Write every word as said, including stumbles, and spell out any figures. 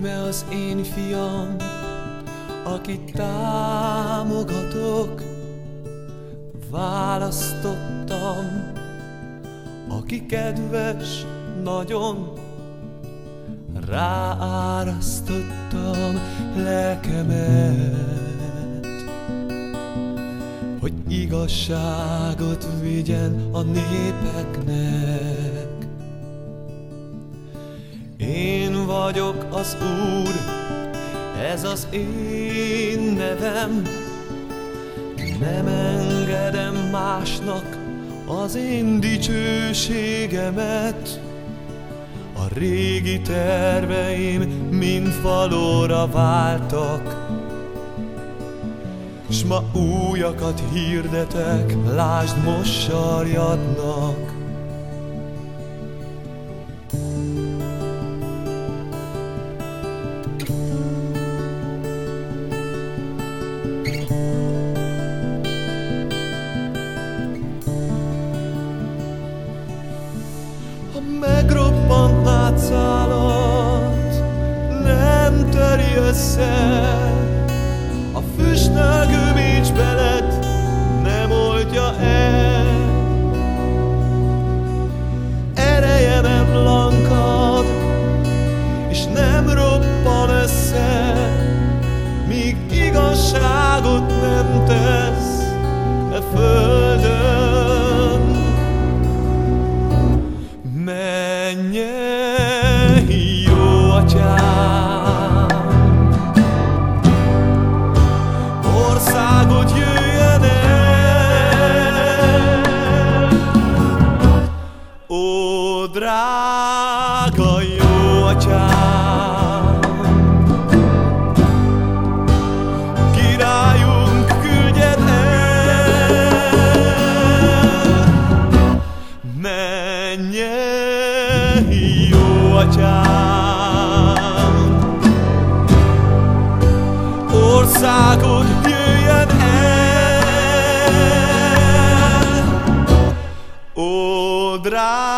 Íme az én fiam, akit támogatok, választottam, aki kedves nagyon, ráárasztottam lelkemet, hogy igazságot vigyen a népeknek. Én vagyok az Úr, ez az én nevem, nem engedem másnak az én dicsőségemet. A régi terveim mind falóra váltak, s ma újakat hirdetek, lásd, most sarjadnak. A megrobbant látszálat nem töri össze, a füstnelgő bicsbelet nem oldja el. Ereje nem lankad, és nem robban össze, míg igazságot nem tesz e földön. Mennyei jó atyám, országod jöjjön el. Ó, drága jó atyám, királyunk, küldjed el. Mennyei jó atyám, országod jöjjön el. Ó, drága